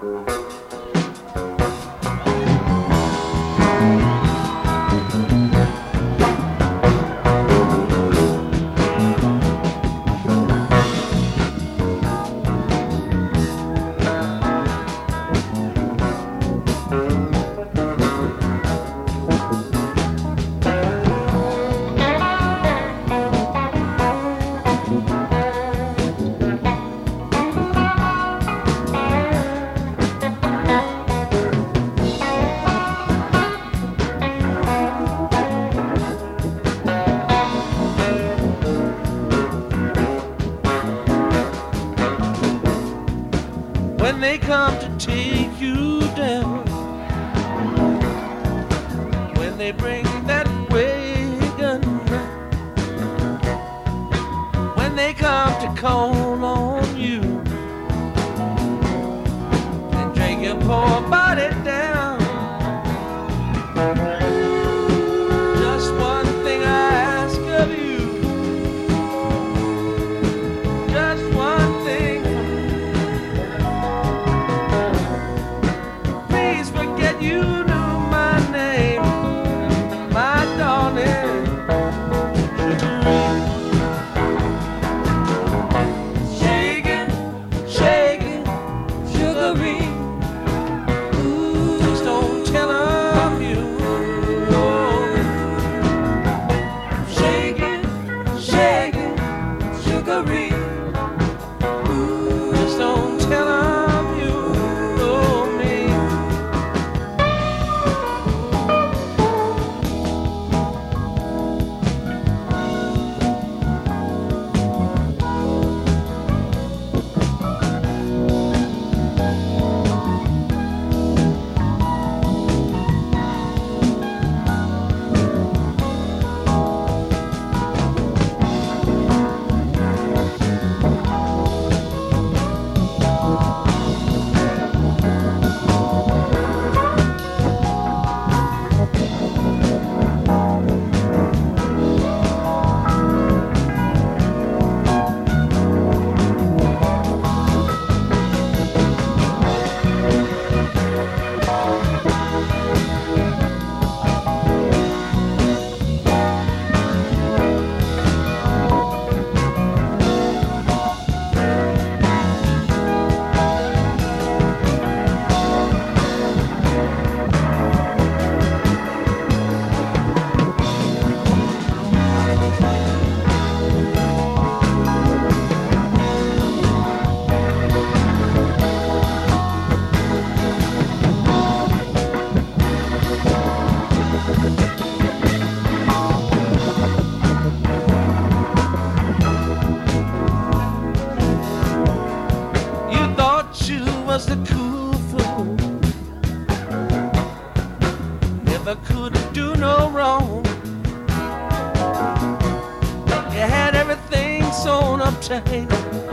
When they come to take you down, when they bring that wagon, when they come to call on you and drag your poor body down, just one thing I ask of you, just one thing. You knew my name, my darling. Shaking, shaking, sugary. Ooh, just don't tell 'em you know. Shaking, shaking, sugary. Ooh, just don't tell 'em you know me. Was the cool fool, never could do no wrong. You had everything sewn up tight.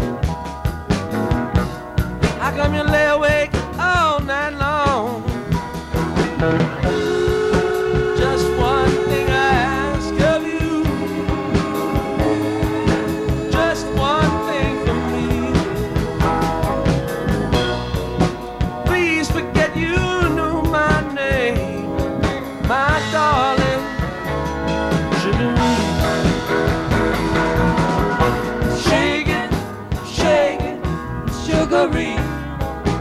How come you lay awake all night long? Just one thing I ask of you, just one thing from me. Please forget you knew my name, my darling. Shaking, shaking, sugary.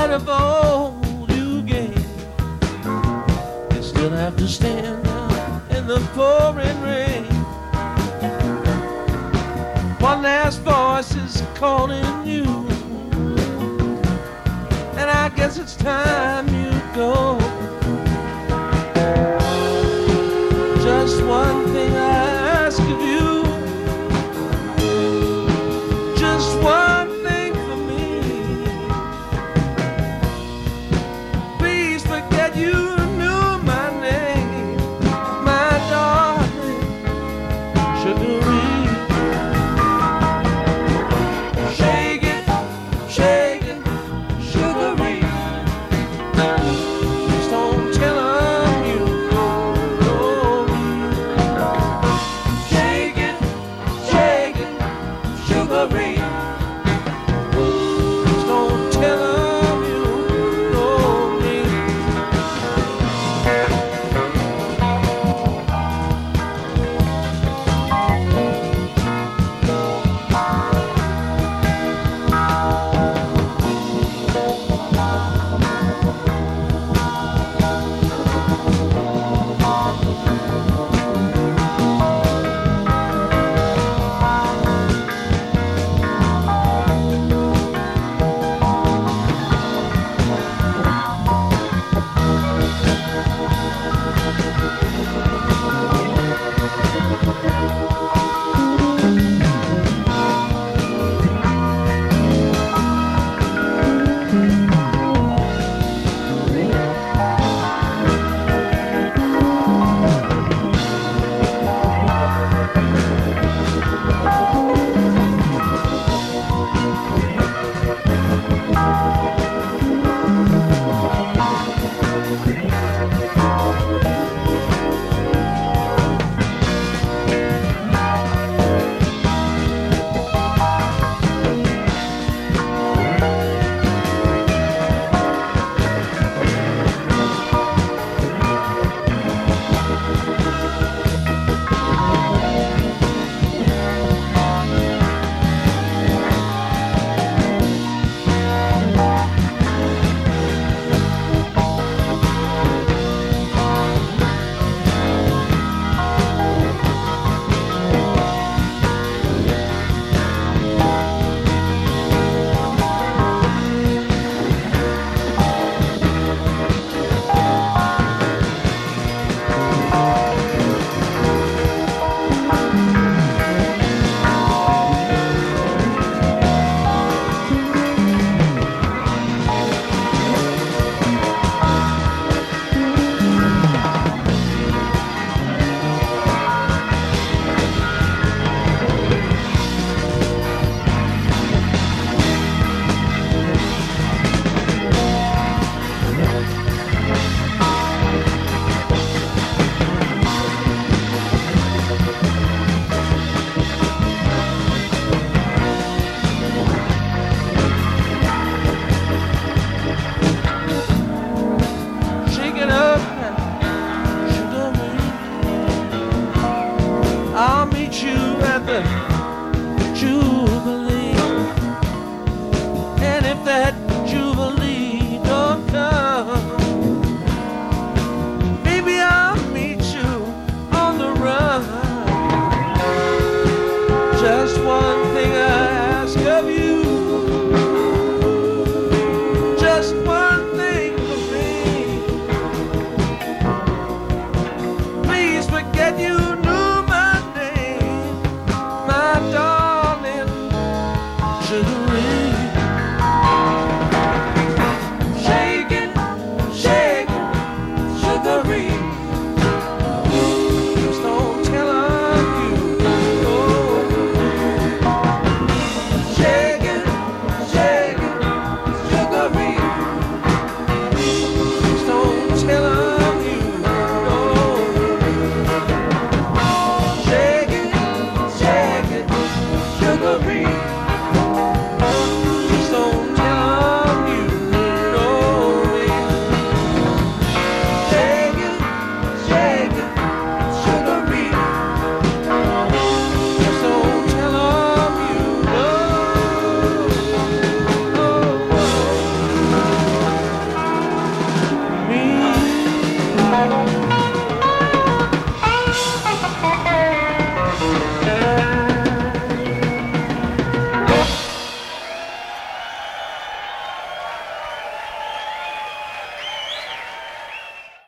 What if all you gain? You still have to stand out in the pouring rain. One last voice is calling you, and I guess it's time you go. Just one thing I ask of you, just one thing for me. Please forget you knew my name, my darling, Sugaree. Shake it, shake it, Sugaree. Just don't tell them you know me. Shake it, Sugaree. Just don't tell them you know me. Shake it up, Sugaree. I'll meet you at the Jubilee. And if that Jubilee don't come, maybe I'll meet you on the run. Just one thing I ask of you, just one thing for me. Please forget you